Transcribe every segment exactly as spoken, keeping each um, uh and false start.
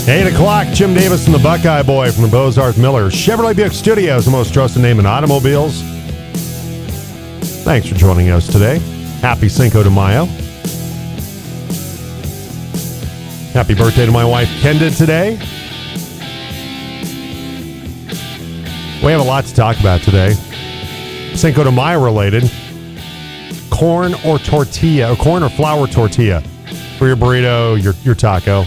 eight o'clock, Jim Davis and the Buckeye Boy from the Bozarth Miller Chevrolet Buick Studios, the most trusted name in automobiles. Thanks for joining us today. Happy Cinco de Mayo. Happy birthday to my wife, Kenda, today. We have a lot to talk about today. Cinco de Mayo related. Corn or tortilla, or corn or flour tortilla for your burrito, your, your taco.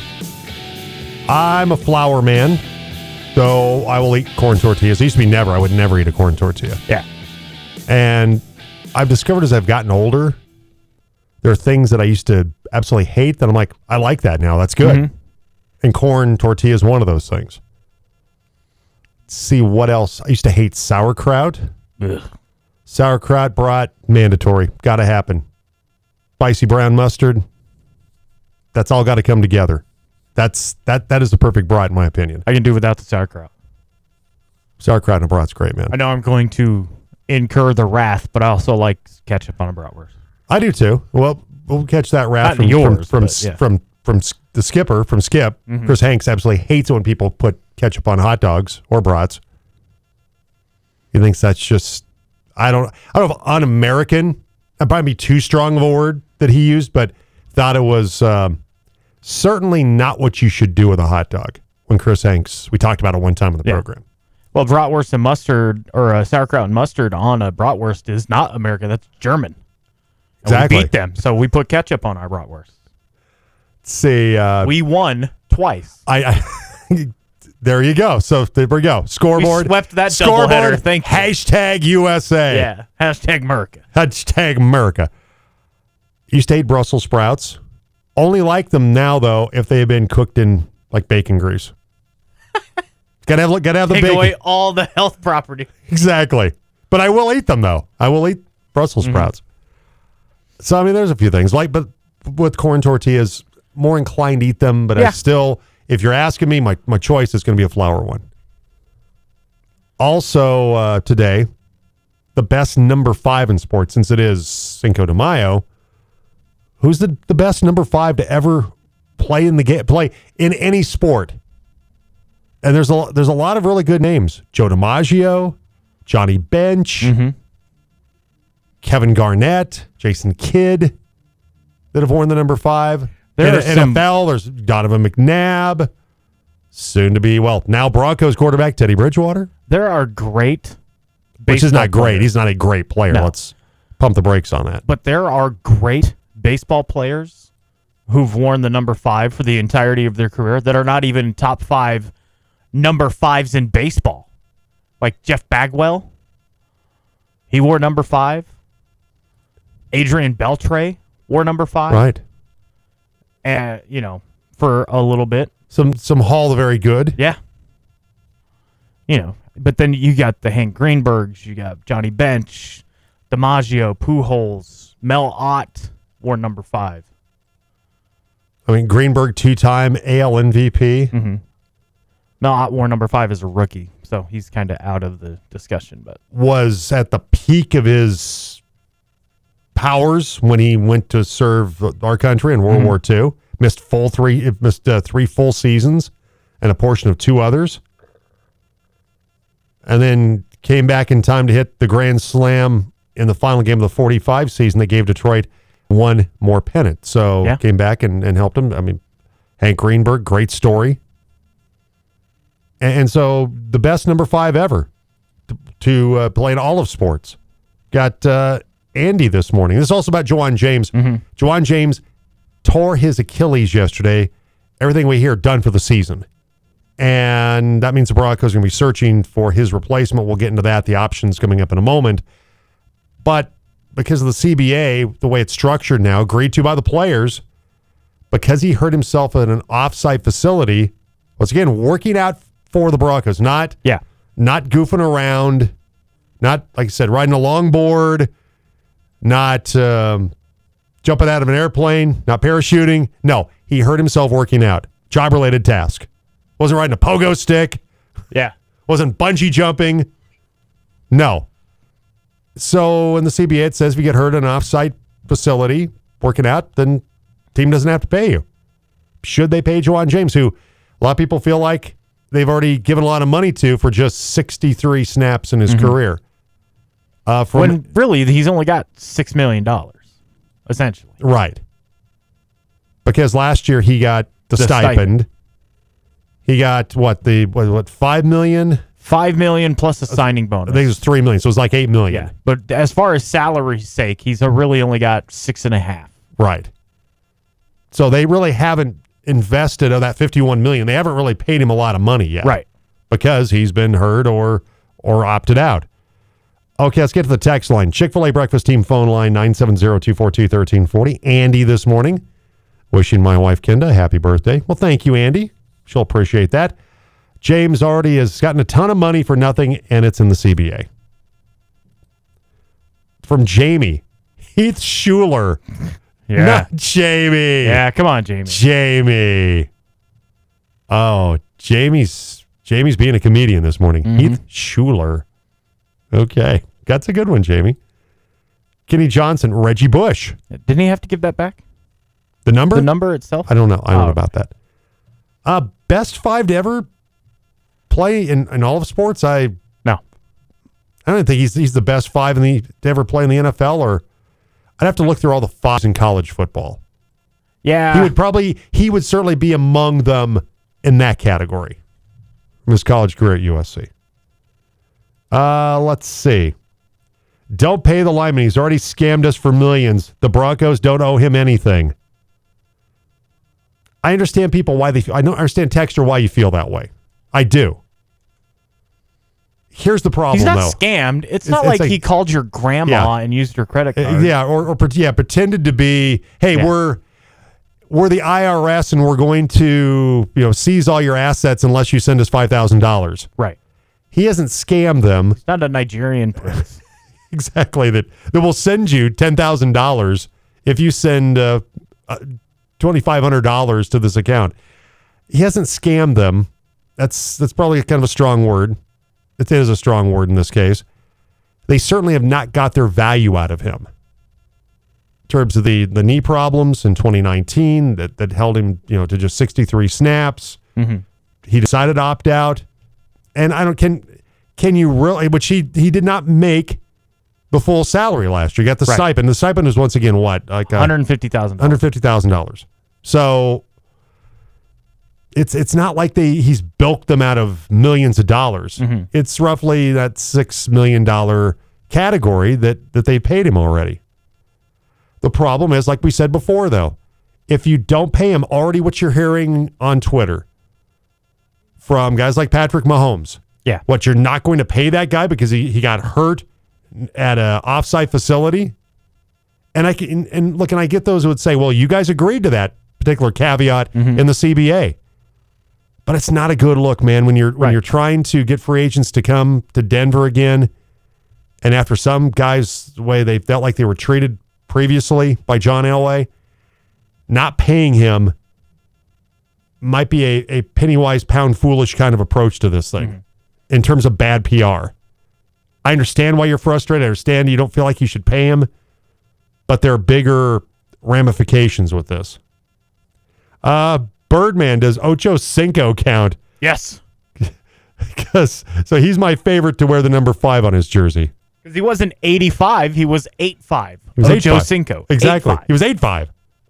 I'm a flour man, so I will eat corn tortillas. It used to be never. I would never eat a corn tortilla. Yeah. And I've discovered as I've gotten older, there are things that I used to absolutely hate that I'm like, I like that now. That's good. Mm-hmm. And corn tortilla is one of those things. Let's see what else. I used to hate sauerkraut. Ugh. Sauerkraut brat, mandatory. Got to happen. Spicy brown mustard. That's all got to come together. That's that. That is the perfect brat, in my opinion. I can do without the sauerkraut. Sauerkraut and a brat's great, man. I know I'm going to incur the wrath, but I also like ketchup on a bratwurst. I do too. Well, we'll catch that wrath from, yours, from from, but, yeah. from from the skipper from Skip. Mm-hmm. Chris Hanks absolutely hates it when people put ketchup on hot dogs or brats. He thinks that's just I don't I don't know if un-American. That might be too strong of a word that he used, but thought it was. Um, Certainly not what you should do with a hot dog. When Chris Hanks, we talked about it one time in the yeah. program. Well, bratwurst and mustard, or uh, sauerkraut and mustard on a bratwurst is not American. That's German. And exactly. We beat them, so we put ketchup on our bratwurst. Let's see. Uh, we won twice. I, I There you go. So there we go. Scoreboard. We swept that Scoreboard, doubleheader. Thank you. Hashtag U S A. Yeah. Hashtag America. Hashtag America. Used to hate Brussels sprouts. Only like them now, though, if they have been cooked in, like, bacon grease. gotta have, gotta have the Take bacon. away all the health property. Exactly. But I will eat them, though. I will eat Brussels sprouts. Mm-hmm. So, I mean, there's a few things. Like, but with corn tortillas, more inclined to eat them. But yeah. I still, if you're asking me, my, my choice is going to be a flour one. Also, uh, today, the best number five in sports, since it is Cinco de Mayo. Who's the, the best number five to ever play in the game, play in any sport? And there's a there's a lot of really good names: Joe DiMaggio, Johnny Bench, mm-hmm. Kevin Garnett, Jason Kidd, that have worn the number five. There in, N F L, there's Donovan McNabb, soon to be well now Broncos quarterback Teddy Bridgewater. There are great, which is not great. Players. He's not a great player. No. Let's pump the brakes on that. But there are great baseball players who've worn the number five for the entirety of their career that are not even top five number fives in baseball. Like Jeff Bagwell, he wore number five. Adrian Beltre wore number five. Right. And, you know, for a little bit. Some some Hall the very good. Yeah. You know, but then you got the Hank Greenbergs, you got Johnny Bench, DiMaggio, Pujols, Mel Ott. Or number five. I mean, Greenberg, two-time A L M V P. Mm-hmm. Mel Ott wore number five as a rookie, so he's kind of out of the discussion. But was at the peak of his powers when he went to serve our country in World mm-hmm. War Two. Missed full three, missed uh, three full seasons and a portion of two others, and then came back in time to hit the grand slam in the final game of the forty-five season that gave Detroit one more pennant. So yeah. came back and, and helped him. I mean, Hank Greenberg, great story. And, and so the best number five ever to, to uh, play in all of sports. Got uh, Andy this morning. This is also about Juwan James. Mm-hmm. Juwan James tore his Achilles yesterday. Everything we hear done for the season. And that means the Broncos are going to be searching for his replacement. We'll get into that. The options coming up in a moment. But because of the C B A, the way it's structured now, agreed to by the players, because he hurt himself at an off-site facility, once again, working out for the Broncos, not, yeah. not goofing around, not, like I said, riding a longboard, not um, jumping out of an airplane, not parachuting. No, he hurt himself working out. Job-related task. Wasn't riding a pogo stick. Yeah. Wasn't bungee jumping. No. So in the C B A, it says if you get hurt in an off-site facility working out, then team doesn't have to pay you. Should they pay Juwan James, who A lot of people feel like they've already given a lot of money to for just sixty-three snaps in his mm-hmm. career. Uh, from, when really he's only got six million dollars, essentially. Right. Because last year he got the, the stipend. stipend. He got what the what, what five million? Five million plus a signing bonus. I think it was three million, so it was like eight million. Yeah. But as far as salary's sake, he's a really only got six and a half. Right. So they really haven't invested of that fifty-one million. They haven't really paid him a lot of money yet. Right. Because he's been hurt or or opted out. Okay, let's get to the text line. Chick-fil-A Breakfast Team phone line, nine seven zero, two four two, one three four zero. Andy this morning, wishing my wife, Kinda, a happy birthday. Well, thank you, Andy. She'll appreciate that. James already has gotten a ton of money for nothing, and it's in the C B A. From Jamie. Heath Schuler. Yeah. Not Jamie. Yeah, come on, Jamie. Jamie. Oh, Jamie's Jamie's being a comedian this morning. Mm-hmm. Heath Schuler. Okay. That's a good one, Jamie. Kenny Johnson, Reggie Bush. Didn't he have to give that back? The number? The number itself? I don't know. I don't oh, know about that. Uh, best five to ever play in, in all of sports? I No. I don't think he's he's the best five in the to ever play in the N F L, or I'd have to look through all the fives in college football. Yeah. He would probably he would certainly be among them in that category from his college career at U S C. Uh, let's see. Don't pay the lineman. He's already scammed us for millions. The Broncos don't owe him anything. I understand people why they. I don't understand Texter why you feel that way. I do. Here's the problem, He's not though. scammed. It's, it's not it's like, like he called your grandma yeah. and used her credit card. Uh, yeah, or, or yeah, pretended to be. Hey, yeah. we're we're the I R S and we're going to you know seize all your assets unless you send us five thousand dollars. Right. He hasn't scammed them. It's not a Nigerian prince. Exactly. That that will send you ten thousand dollars if you send uh, uh, twenty-five hundred dollars to this account. He hasn't scammed them. That's that's probably kind of a strong word. It is a strong word in this case. They certainly have not got their value out of him. In terms of the, the knee problems in twenty nineteen that, that held him you know to just sixty-three snaps. Mm-hmm. He decided to opt out. And I don't can can you really which he he did not make the full salary last year. You got the right. stipend. The stipend is once again what? Like one hundred fifty thousand dollars. one hundred fifty thousand dollars. So it's it's not like they he's bilked them out of millions of dollars. Mm-hmm. It's roughly that six million dollars category that, that they paid him already. The problem is, like we said before, though, if you don't pay him already what you're hearing on Twitter from guys like Patrick Mahomes, yeah, what you're not going to pay that guy because he, he got hurt at a offsite facility. And I can, and look, and I get those who would say, well, you guys agreed to that particular caveat mm-hmm. in the C B A. But it's not a good look, man, when you're when right. you're trying to get free agents to come to Denver again, and after some guys the way they felt like they were treated previously by John Elway, not paying him might be a, a penny wise, pound foolish kind of approach to this thing mm-hmm. in terms of bad P R. I understand why you're frustrated. I understand you don't feel like you should pay him, but there are bigger ramifications with this. Uh, Birdman, does Ocho Cinco count? Yes. Because so he's my favorite to wear the number five on his jersey. Because he wasn't eighty-five, he was eight five. Ocho Cinco. Exactly. eight five. He was eight five.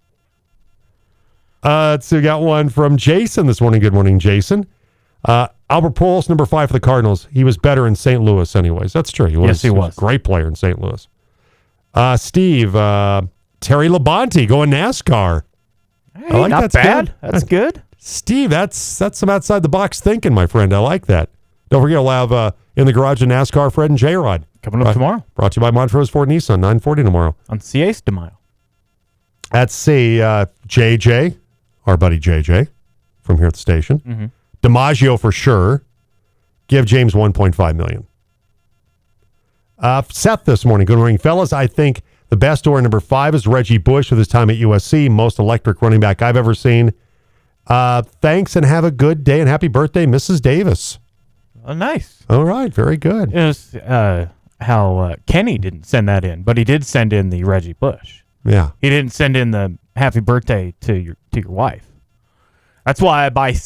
Uh, so we got one from Jason this morning. Good morning, Jason. Uh, Albert Pujols, number five for the Cardinals. He was better in Saint Louis anyways. That's true. He was, yes, he was. He was a great player in Saint Louis. Uh, Steve, uh, Terry Labonte going NASCAR. Hey, I like not that's bad. Good. That's good. Steve, that's that's some outside the box thinking, my friend. I like that. Don't forget, we'll have uh, In the Garage of NASCAR, Fred and J-Rod. Coming up uh, tomorrow. Brought to you by Montrose Ford Nissan, nine forty tomorrow. On Seis de Mayo. Let's see, uh, J J, our buddy J J from here at the station. Mm-hmm. DiMaggio for sure. Give James one point five million dollars. Uh, Seth this morning. Good morning, fellas. I think the best door number five is Reggie Bush with his time at U S C. Most electric running back I've ever seen. Uh, thanks and have a good day and happy birthday, Missus Davis. Oh, nice. All right, very good. It was uh, how uh, Kenny didn't send that in, but he did send in the Reggie Bush. Yeah. He didn't send in the happy birthday to your to your wife. That's why I buy Seth's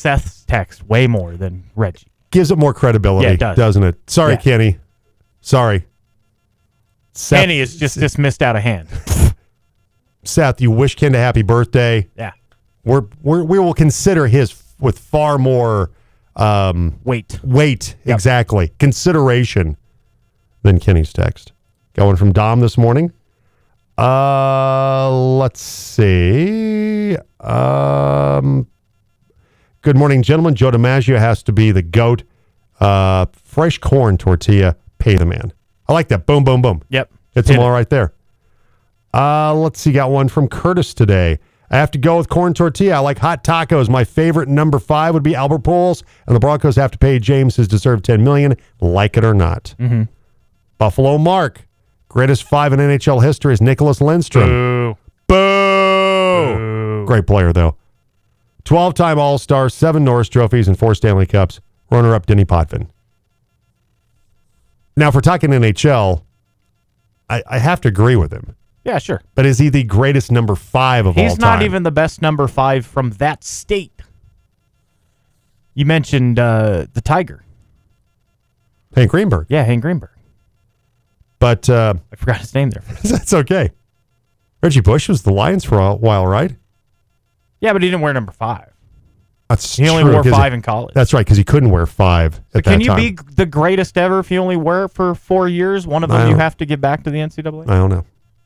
text way more than Reggie. Gives it more credibility, yeah, it does. doesn't it? Sorry, yeah. Kenny. Sorry. Seth, Kenny is just dismissed out of hand. Seth, you wish Ken a happy birthday. Yeah. We're, we're, we will consider his with far more um, weight. Weight, yep. exactly. Consideration than Kenny's text. Going from Dom this morning. Uh, let's see. Um, good morning, gentlemen. Joe DiMaggio has to be the GOAT. Uh, fresh corn tortilla, pay the man. I like that. Boom, boom, boom. Yep. It's them all right there. Uh, let's see. Got one from Curtis today. I have to go with corn tortilla. I like hot tacos. My favorite number five would be Albert Pujols, and the Broncos have to pay James his deserved ten million dollars, like it or not. Mm-hmm. Buffalo Mark. Greatest five in N H L history is Nicholas Lindstrom. Boo. Boo. Boo. Great player, though. twelve-time All-Star, seven Norris trophies, and four Stanley Cups. Runner-up Denny Potvin. Now, if we're talking N H L, I, I have to agree with him. Yeah, sure. But is he the greatest number five of He's all time? He's not even the best number five from that state. You mentioned uh, the Tiger. Hank Greenberg. Yeah, Hank Greenberg. But uh, I forgot his name there. That's okay. Reggie Bush was the Lions for a while, right? Yeah, but he didn't wear number five. That's he only true, wore five he, in college. That's right, because he couldn't wear five so at can that you time. be the greatest ever if you only wear it for four years? One of them you have to give back to the N C double A? I don't know.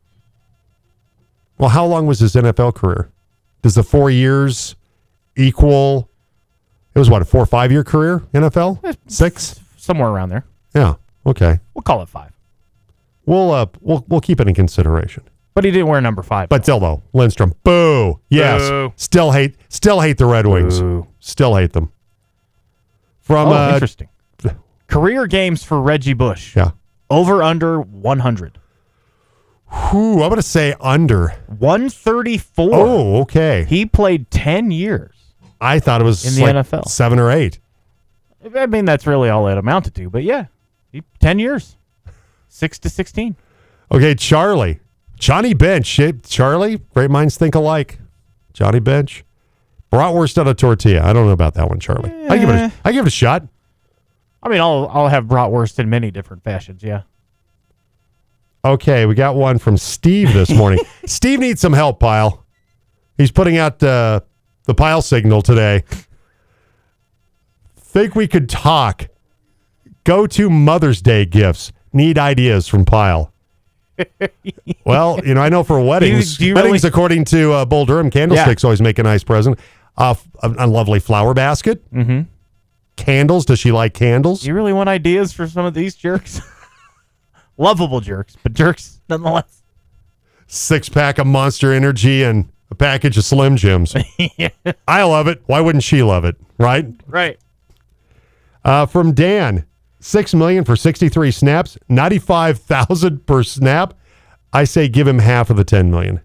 Well, how long was his N F L career? Does the four years equal? It was what, a four or five year career, N F L? Six? Somewhere around there. Yeah. Okay. We'll call it five. We'll uh we'll we'll keep it in consideration. But he didn't wear number five. But still though, Lindstrom. Boo. Yes. Boo. Still hate still hate the Red Wings. Boo. Still hate them. From oh, uh, interesting. Career games for Reggie Bush. Yeah. Over under one hundred. Whew, I'm going to say under. one thirty-four. Oh, okay. He played ten years. I thought it was in the like N F L. seven or eight. I mean, that's really all it amounted to. But yeah, he, ten years. six to sixteen. Okay, Charlie. Johnny Bench. Charlie, great minds think alike. Johnny Bench. Bratwurst on a tortilla. I don't know about that one, Charlie. Eh. I give it a, I give it a shot. I mean, I'll I'll have bratwurst in many different fashions, yeah. Okay, we got one from Steve this morning. Steve needs some help, Pile. He's putting out uh, the Pile signal today. Think we could talk. Go to Mother's Day gifts. Need ideas from Pile. Well, you know, I know for weddings, do you, do you weddings really? according to uh, Bull Durham, candlesticks Yeah. always make a nice present. Uh, a, a lovely flower basket. Mm-hmm. Candles. Does she like candles? Do you really want ideas for some of these jerks? Lovable jerks, but jerks nonetheless. Six pack of Monster Energy and a package of Slim Jims. Yeah. I love it. Why wouldn't she love it? Right? Right. Uh, from Dan, six million for sixty-three snaps, ninety-five thousand per snap. I say give him half of the ten million.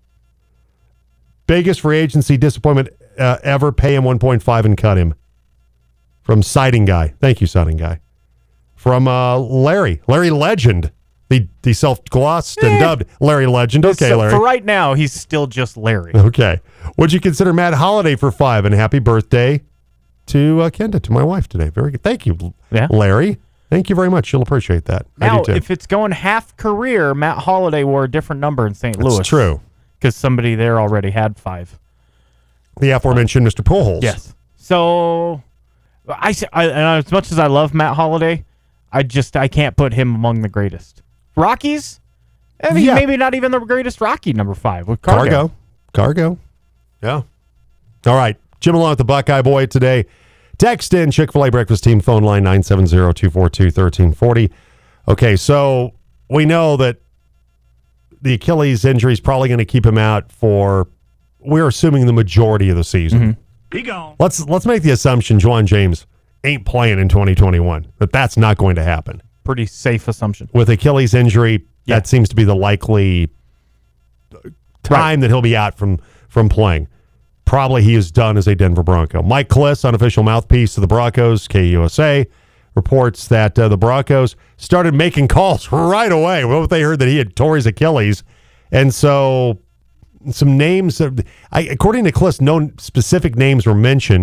Biggest free agency disappointment uh, ever. Pay him one point five and cut him. From Siding Guy. Thank you, Siding Guy. From uh, Larry. Larry Legend. The, the self-glossed and Eh. dubbed Larry Legend. Okay, So Larry. for right now, he's still just Larry. Okay. Would you consider Matt Holliday for five? And happy birthday to uh, Kenda, to my wife today. Very good. Thank you, Yeah. Larry. Thank you very much. You'll appreciate that. I Now, do too. if it's going half career, Matt Holliday wore a different number in Saint Louis. That's true. Because somebody there already had five. The aforementioned Mister Pujols. Yes. So, I, s- I- and as much as I love Matt Holliday, I just I can't put him among the greatest. Rockies? I mean, Yeah. maybe not even the greatest Rocky number five with Cargo. Cargo. Cargo. Yeah. All right. Jim along with the Buckeye Boy today. Text in Chick-fil-A Breakfast Team phone line nine seven zero, two four two, one three four zero. Okay, so we know that the Achilles injury is probably going to keep him out for, we're assuming, the majority of the season. Mm-hmm. Be gone. Let's let's make the assumption Juwan James ain't playing in twenty twenty-one. That that's not going to happen. Pretty safe assumption. With Achilles injury, Yeah. that seems to be the likely time that he'll be out from from playing. Probably he is done as a Denver Bronco. Mike Kliss, unofficial mouthpiece of the Broncos, K U S A, reports that uh, the Broncos started making calls right away when they heard that he had tore his Achilles. And so some names, of, I, according to Kliss, no specific names were mentioned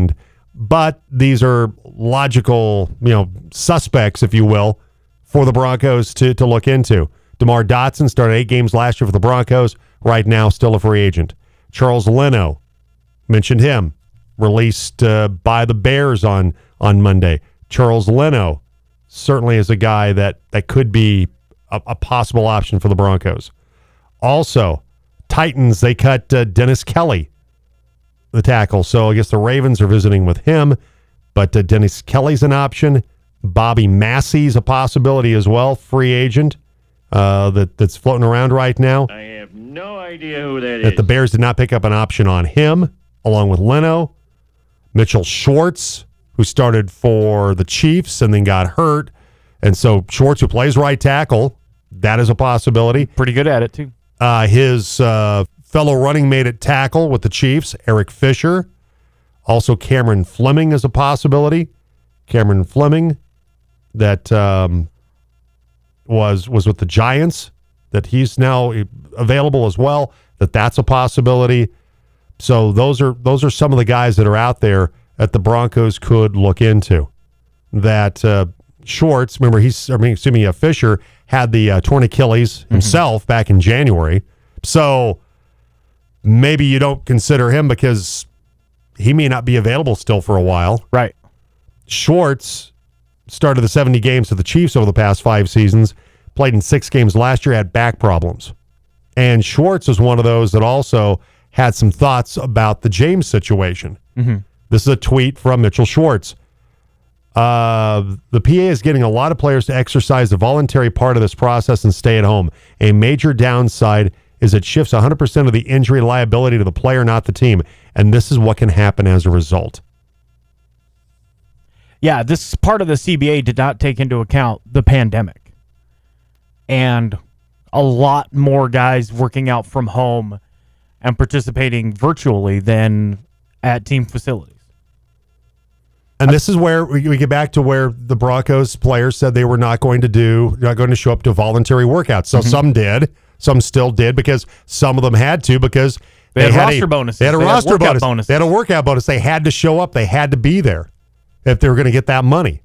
But these are logical, you know, suspects, if you will, for the Broncos to, to look into. DeMar Dotson started eight games last year for the Broncos, right now still a free agent. Charles Leno, mentioned him, released uh, by the Bears on, on Monday. Charles Leno certainly is a guy that, that could be a, a possible option for the Broncos. Also, Titans, they cut uh, Dennis Kelly, the tackle. So I guess the Ravens are visiting with him, but uh, Dennis Kelly's an option. Bobby Massey's a possibility as well, free agent uh, that, that's floating around right now. I have no idea who that, that is. The Bears did not pick up an option on him, along with Leno. Mitchell Schwartz, who started for the Chiefs and then got hurt. And so Schwartz, who plays right tackle, that is a possibility. Pretty good at it, too. Uh, his uh, fellow running mate at tackle with the Chiefs, Eric Fisher. Also, Cameron Fleming is a possibility. Cameron Fleming, that um, was was with the Giants, that he's now available as well. That that's a possibility. So those are those are some of the guys that are out there that the Broncos could look into. That uh, Schwartz, remember he's I mean, excuse me, uh, Fisher had the uh, torn Achilles himself mm-hmm. back in January. So maybe you don't consider him because he may not be available still for a while. Right. Schwartz started the seventy games for the Chiefs over the past five seasons, played in six games last year, had back problems. And Schwartz was one of those that also had some thoughts about the James situation. Mm-hmm. This is a tweet from Mitchell Schwartz. Uh, the P A is getting a lot of players to exercise the voluntary part of this process and stay at home. A major downside is it shifts one hundred percent of the injury liability to the player, not the team. And this is what can happen as a result. Yeah, this part of the C B A did not take into account the pandemic. And a lot more guys working out from home and participating virtually than at team facilities. And this is where we, we get back to where the Broncos players said they were not going to do, not going to show up to voluntary workouts. So mm-hmm. some did, some still did because some of them had to because they, they had, had roster a, bonuses. They had a they roster had bonus. bonus. They had a workout bonus. They had to show up. They had to be there if they were going to get that money.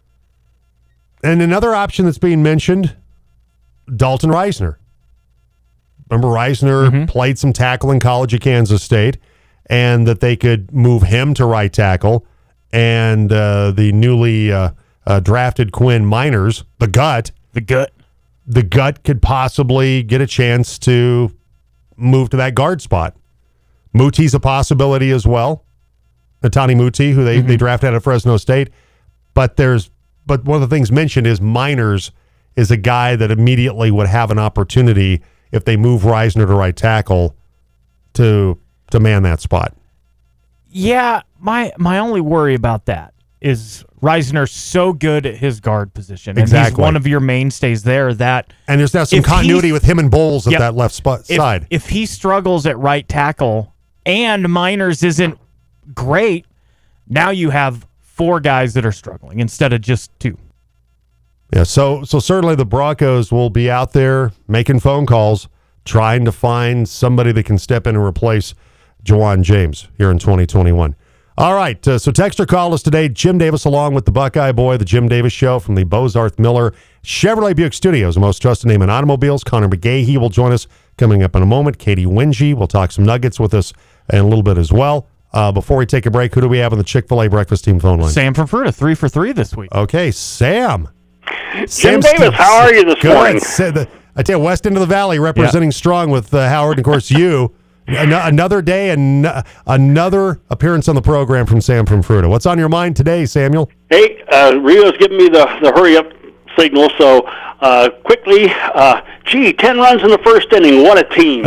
And another option that's being mentioned, Dalton Reisner. Remember Reisner mm-hmm. played some tackle in college at Kansas State, and that they could move him to right tackle. And uh, the newly uh, uh, drafted Quinn Miners, the gut. The gut. The gut could possibly get a chance to move to that guard spot. Muti's a possibility as well. Netani Muti, who they, mm-hmm. they drafted out of Fresno State. But there's but one of the things mentioned is Miners is a guy that immediately would have an opportunity if they move Reisner to right tackle to to man that spot. Yeah, my my only worry about that is Reisner's so good at his guard position. Exactly. And he's one of your mainstays there that... And there's now some continuity with him and Bowles at yep, that left spot if, side. If he struggles at right tackle and Miners isn't great, now you have four guys that are struggling instead of just two. Yeah, so so certainly the Broncos will be out there making phone calls, trying to find somebody that can step in and replace Ja'Wuan James here in twenty twenty-one. All right, uh, so text or call us today. Jim Davis along with the Buckeye Boy, the Jim Davis Show from the Bozarth Miller Chevrolet Buick Studios, the most trusted name in automobiles. Connor McGahee will join us coming up in a moment. Katie Winge will talk some Nuggets with us in a little bit as well. Uh, before we take a break, who do we have on the Chick-fil-A breakfast team phone line? Sam from Fruita, three for three this week. Okay, Sam. Jim Sam's Davis, still, how are you this good. morning? The, I tell you, West End of the Valley representing yeah. strong with uh, Howard, and of course you. An- another day and n- another appearance on the program from Sam from Fruita. What's on your mind today, Samuel? Hey, uh, Rio's giving me the, the hurry-up signal, so uh, quickly, uh, gee, ten runs in the first inning. What a team.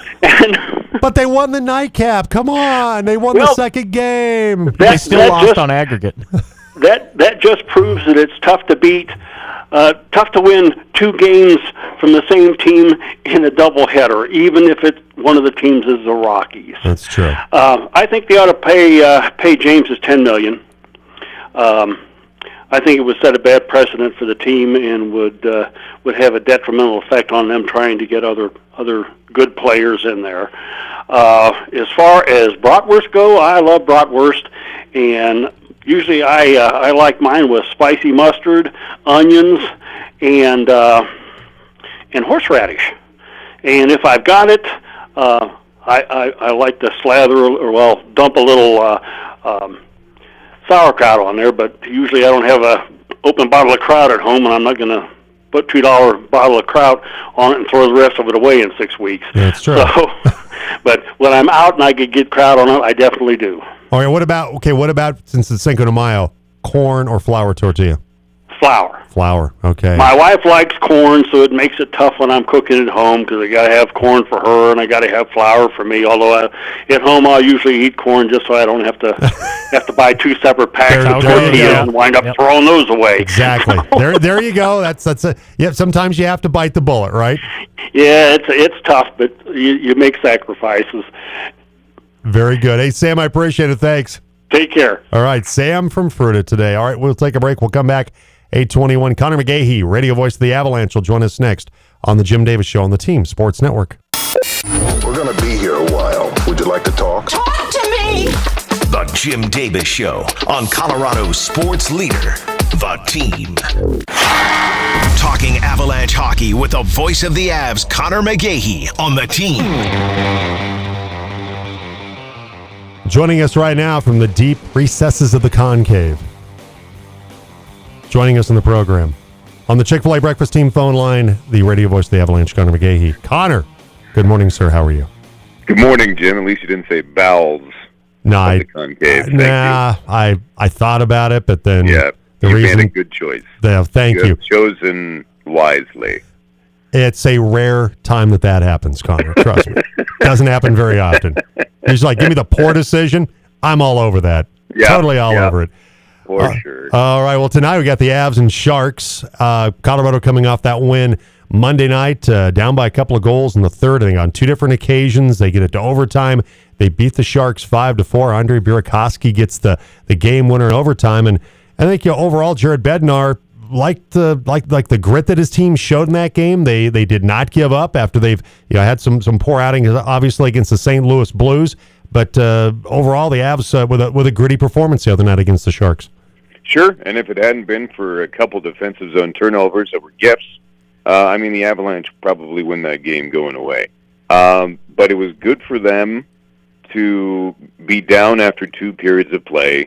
and, but they won the nightcap. Come on. They won well, the second game. That, they still lost just, on aggregate. that that just proves that it's tough to beat. Uh, tough to win two games from the same team in a doubleheader, even if it, one of the teams is the Rockies. That's true. Uh, I think they ought to pay uh, pay James his ten million dollars. Um, I think it would set a bad precedent for the team and would uh, would have a detrimental effect on them trying to get other other good players in there. Uh, as far as bratwurst go, I love bratwurst, and usually I uh, I like mine with spicy mustard, onions, and uh, and horseradish. And if I've got it, uh, I, I I like to slather or well dump a little uh, um, sauerkraut on there. But usually I don't have a open bottle of kraut at home, and I'm not going to put two dollar bottle of kraut on it and throw the rest of it away in six weeks. That's true. So, but when I'm out and I could get kraut on it, I definitely do. All right. What about okay? What about since it's Cinco de Mayo, corn or flour tortilla? Flour. Flour. Okay. My wife likes corn, so it makes it tough when I'm cooking at home because I got to have corn for her and I got to have flour for me. Although I, at home I'll usually eat corn just so I don't have to have to buy two separate packs There- of there you tortillas go. and wind up Yep. throwing those away. Exactly. there, there you go. That's that's a. Yep. Sometimes you have to bite the bullet, right? Yeah, it's it's tough, but you, you make sacrifices. Very good. Hey, Sam, I appreciate it. Thanks. Take care. All right, Sam from Fruita today. All right, we'll take a break. We'll come back. eight twenty-one. Connor McGahey, radio voice of the Avalanche, will join us next on the Jim Davis Show on the Team Sports Network. We're going to be here a while. Would you like to talk? Talk to me. The Jim Davis Show on Colorado's sports leader, The Team. Talking Avalanche hockey with the voice of the Avs, Connor McGahey, on The Team. Joining us right now from the deep recesses of the concave. Joining us in the program. On the Chick-fil-A Breakfast Team phone line, the radio voice of the Avalanche, Connor McGahey. Connor, good morning, sir. How are you? Good morning, Jim. At least you didn't say bowels. No, of I, the concave. Thank nah, I, I thought about it, but then you. Yeah, the you reason, made a good choice. the, thank you. you. have chosen wisely. It's a rare time that that happens, Connor. Trust me. Doesn't happen very often. He's like, give me the poor decision. I'm all over that. Yeah, totally all yeah. over it. For Uh, sure. All right. Well, tonight we got the Avs and Sharks. Uh, Colorado coming off that win Monday night, uh, down by a couple of goals in the third. I think on two different occasions they get it to overtime. They beat the Sharks five to four. Andrei Burakovsky gets the, the game winner in overtime, and I think you know, overall Jared Bednar liked the like like the grit that his team showed in that game. They they did not give up after they've you know had some some poor outings obviously against the Saint Louis Blues, but uh, overall the Avs uh, with a with a gritty performance the other night against the Sharks. Sure, and if it hadn't been for a couple defensive zone turnovers that were gifts, uh, I mean, the Avalanche probably win that game going away. Um, but it was good for them to be down after two periods of play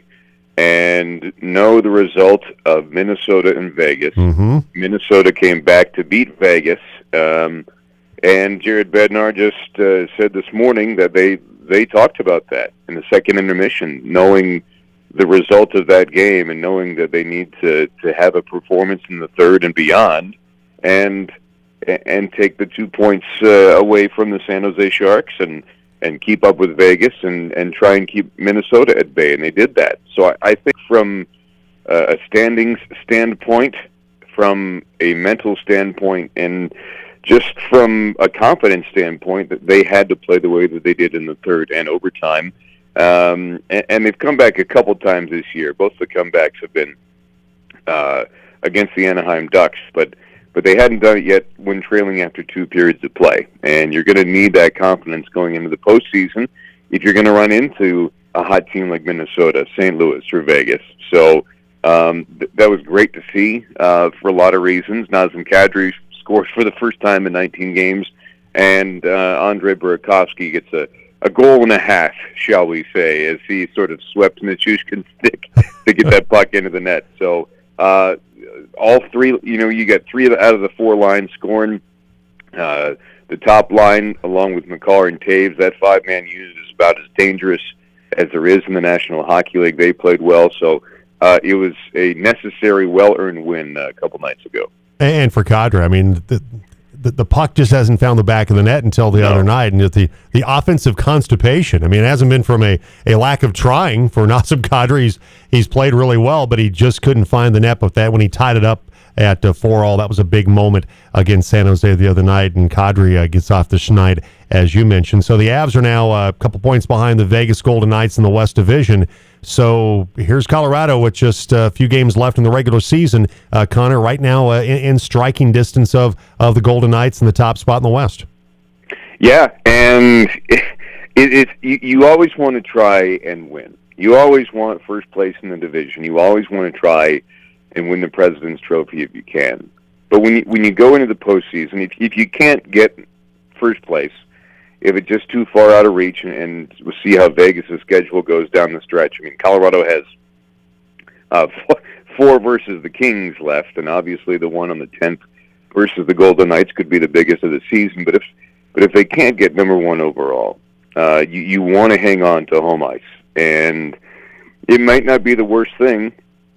and know the result of Minnesota and Vegas. Mm-hmm. Minnesota came back to beat Vegas, um, and Jared Bednar just uh, said this morning that they, they talked about that in the second intermission, knowing the result of that game and knowing that they need to, to have a performance in the third and beyond and and take the two points uh, away from the San Jose Sharks and, and keep up with Vegas and, and try and keep Minnesota at bay, and they did that. So I, I think from uh, a standings standpoint, from a mental standpoint, and just from a confidence standpoint, that they had to play the way that they did in the third and overtime. Um, and, and they've come back a couple times this year. Both the comebacks have been uh, against the Anaheim Ducks, but but they hadn't done it yet when trailing after two periods of play. And you're going to need that confidence going into the postseason if you're going to run into a hot team like Minnesota, Saint Louis, or Vegas. So um, th- that was great to see uh, for a lot of reasons. Nazem Kadri scores for the first time in nineteen games, and uh, Andrei Burakovsky gets a a goal and a half, shall we say, as he sort of swept Nichushkin's stick to get that puck into the net. So uh, all three, you know, you got three out of the four lines scoring. Uh, the top line, along with McCall and Taves, that five-man unit is about as dangerous as there is in the National Hockey League. They played well, so uh, it was a necessary, well-earned win uh, a couple nights ago. And for Kadri, I mean, the, the the puck just hasn't found the back of the net until the no. other night, and the the offensive constipation. I mean, it hasn't been from a, a lack of trying for Nazem Kadri. He's, he's played really well, but he just couldn't find the net. But that when he tied it up at uh, four all. That was a big moment against San Jose the other night, and Kadri uh, gets off the schneid, as you mentioned. So the Avs are now uh, a couple points behind the Vegas Golden Knights in the West Division. So here's Colorado with just a few games left in the regular season. Uh, Connor, right now uh, in, in striking distance of, of the Golden Knights in the top spot in the West. Yeah, and it, it, it, you, you always want to try and win. You always want first place in the division. You always want to try and win the President's Trophy if you can. But when you, when you go into the postseason, if, if you can't get first place, if it's just too far out of reach, and, and we'll see how Vegas' schedule goes down the stretch. I mean, Colorado has uh, four, four versus the Kings left, and obviously the one on the tenth versus the Golden Knights could be the biggest of the season. But if but if they can't get number one overall, uh, you, you want to hang on to home ice. And it might not be the worst thing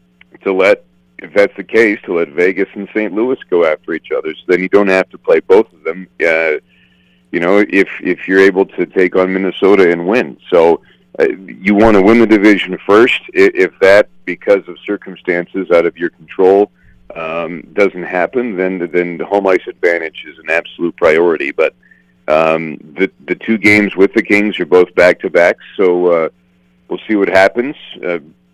to let, if that's the case, to let Vegas and Saint Louis go after each other. So then you don't have to play both of them. Uh, You know, if if you're able to take on Minnesota and win. So uh, you want to win the division first. If that, because of circumstances out of your control, um, doesn't happen, then then the home ice advantage is an absolute priority. But um, the the two games with the Kings are both back-to-back, so uh, we'll see what happens. Uh,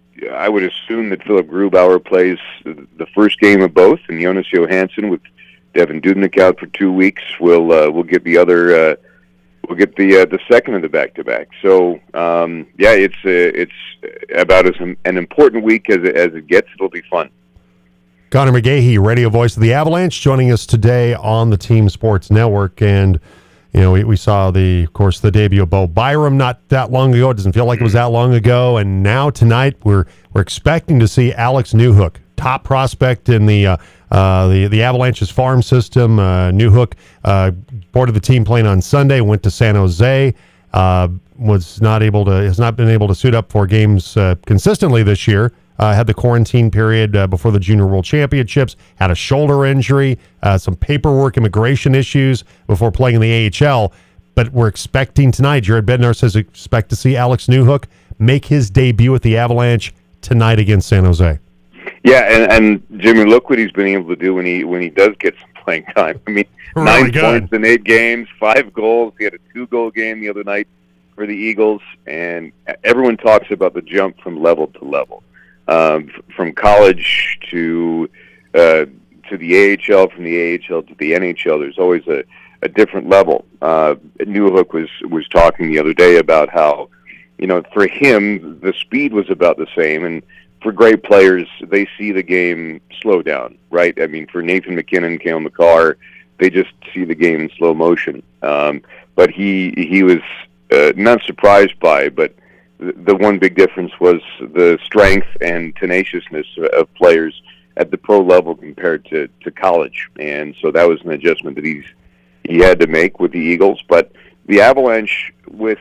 I would assume that Philip Grubauer plays the first game of both, and Jonas Johansson with Devin Dubnyk out for two weeks. We'll uh, we'll get the other uh, we'll get the uh, the second of the back to back. So um, yeah, it's uh, it's about as an important week as it, as it gets. It'll be fun. Connor McGahey, radio voice of the Avalanche, joining us today on the Team Sports Network. And you know, we, we saw the, of course, the debut of Bo Byram not that long ago. It doesn't feel like it was that long ago. And now tonight we're we're expecting to see Alex Newhook, top prospect in the uh, uh, the the Avalanche's farm system. Uh, Newhook uh, boarded the team plane on Sunday, went to San Jose. Uh, was not able to has not been able to suit up for games uh, consistently this year. Uh, had the quarantine period uh, before the Junior World Championships. Had a shoulder injury, uh, some paperwork, immigration issues before playing in the A H L. But we're expecting tonight. Jared Bednar says expect to see Alex Newhook make his debut at the Avalanche tonight against San Jose. Yeah, and, and Jimmy, look what he's been able to do when he when he does get some playing time. I mean, really nine good. points in eight games, five goals. He had a two-goal game the other night for the Eagles, and everyone talks about the jump from level to level, um, from college to uh, to the A H L, from the A H L to the N H L. There's always a, a different level. Uh, Newhook was was talking the other day about how, you know, for him the speed was about the same, and for great players, they see the game slow down, right? I mean, for Nathan MacKinnon, Cale Makar, they just see the game in slow motion. Um, but he he was uh, not surprised by, but the, the one big difference was the strength and tenaciousness of players at the pro level compared to, to college. And so that was an adjustment that he's he had to make with the Eagles. But the Avalanche, with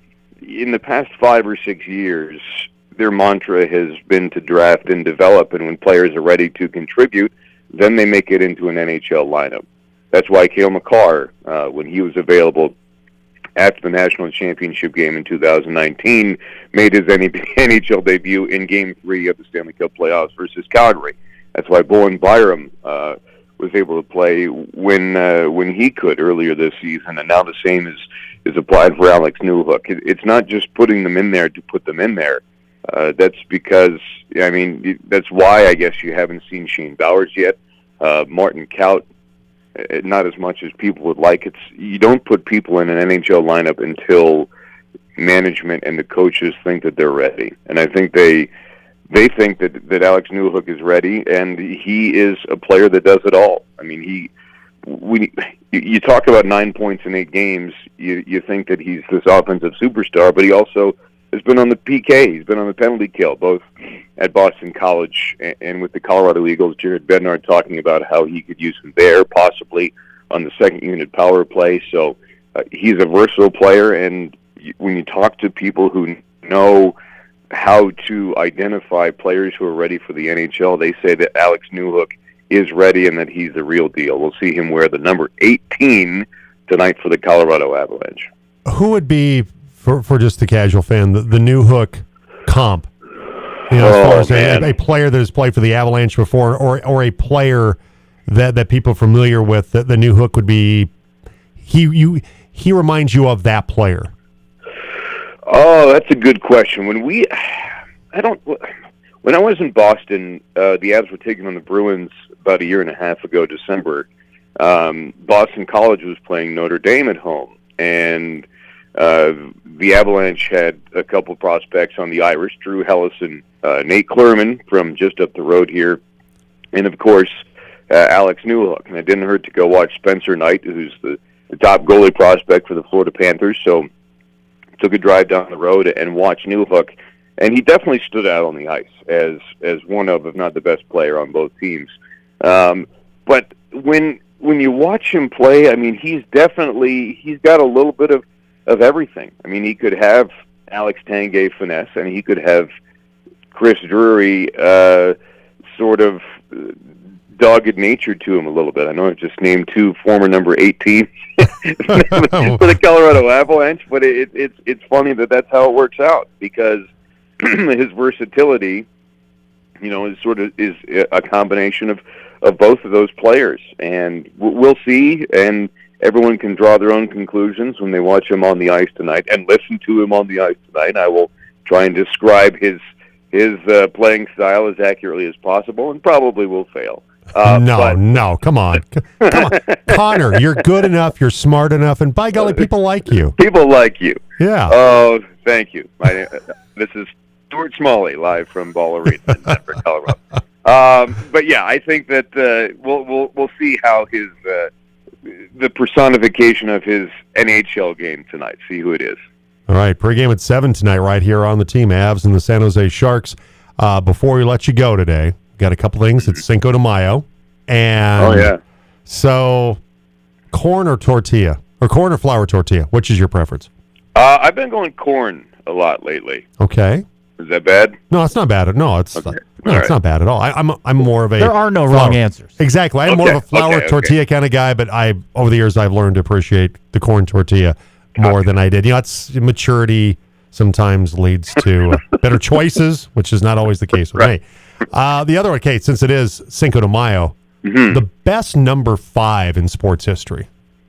in the past five or six years, their mantra has been to draft and develop, and when players are ready to contribute, then they make it into an N H L lineup. That's why Cale Makar, uh, when he was available after the national championship game in two thousand nineteen, made his N H L debut in Game three of the Stanley Cup playoffs versus Calgary. That's why Bowen Byram uh, was able to play when uh, when he could earlier this season, and now the same is, is applied for Alex Newhook. It, it's not just putting them in there to put them in there. Uh, that's because, I mean, that's why I guess you haven't seen Shane Bowers yet. Uh, Martin Kaut, not as much as people would like. It's you don't put people in an N H L lineup until management and the coaches think that they're ready. And I think they they think that, that Alex Newhook is ready, and he is a player that does it all. I mean, he we you talk about nine points in eight games, you you think that he's this offensive superstar, but he also has been on the P K. He's been on the penalty kill, both at Boston College and, and with the Colorado Eagles. Jared Bednar talking about how he could use him there, possibly on the second unit power play. So uh, he's a versatile player, and when you talk to people who know how to identify players who are ready for the N H L, they say that Alex Newhook is ready and that he's the real deal. We'll see him wear the number eighteen tonight for the Colorado Avalanche. Who would be, for, for just the casual fan, the, the Newhook comp? You know, as Oh, far as man. a, a player that has played for the Avalanche before, or or a player that, that people are familiar with, that the new hook would be. He you he reminds you of that player. Oh, that's a good question. When we, I don't. When I was in Boston, uh, the Avs were taking on the Bruins about a year and a half ago, December. Um, Boston College was playing Notre Dame at home, and uh, the Avalanche had a couple prospects on the Irish: Drew Hellison, uh, Nate Klurman from just up the road here, and of course uh, Alex Newhook. And it didn't hurt to go watch Spencer Knight, who's the, the top goalie prospect for the Florida Panthers. So took a drive down the road and watched Newhook, and he definitely stood out on the ice as as one of, if not the best player on both teams. Um, but when when you watch him play, I mean, he's definitely he's got a little bit of, of everything. I mean, he could have Alex Tanguay finesse, and he could have Chris Drury uh, sort of dogged nature to him a little bit. I know I just named two former number eighteen for the Colorado Avalanche, but it, it, it's it's funny that that's how it works out, because his versatility, you know, is sort of is a combination of, of both of those players, and we'll see. And everyone can draw their own conclusions when they watch him on the ice tonight and listen to him on the ice tonight. I will try and describe his his uh, playing style as accurately as possible, and probably will fail. Uh, no, but, no, come on. Come on. Connor, you're good enough, you're smart enough, and by golly, people like you. People like you. Yeah. Oh, thank you. My, uh, this is Stuart Smalley, live from Ball Arena in Denver, Colorado. Um, but yeah, I think that uh, we'll we'll we'll see how his uh, the personification of his N H L game tonight. See who it is. All right, pregame at seven tonight, right here on the team. Avs and the San Jose Sharks. Uh, before we let you go today, got a couple things. It's Cinco de Mayo, and Oh yeah. so corn or tortilla, or corn or flour tortilla. Which is your preference? Uh, I've been going corn a lot lately. Okay. Is that bad? No, it's not bad. No, it's Okay. no, All it's right. not bad at all. I, I'm I'm more of a There are no flour- wrong answers. Exactly. I'm more of a Okay, flour okay, okay. tortilla kind of guy, but I over the years I've learned to appreciate the corn tortilla more than I did. You know, it's maturity sometimes leads to uh, better choices, which is not always the case with Right. me. Uh, the other one, Kate, since it is Cinco de Mayo, Mm-hmm. the best number five in sports history.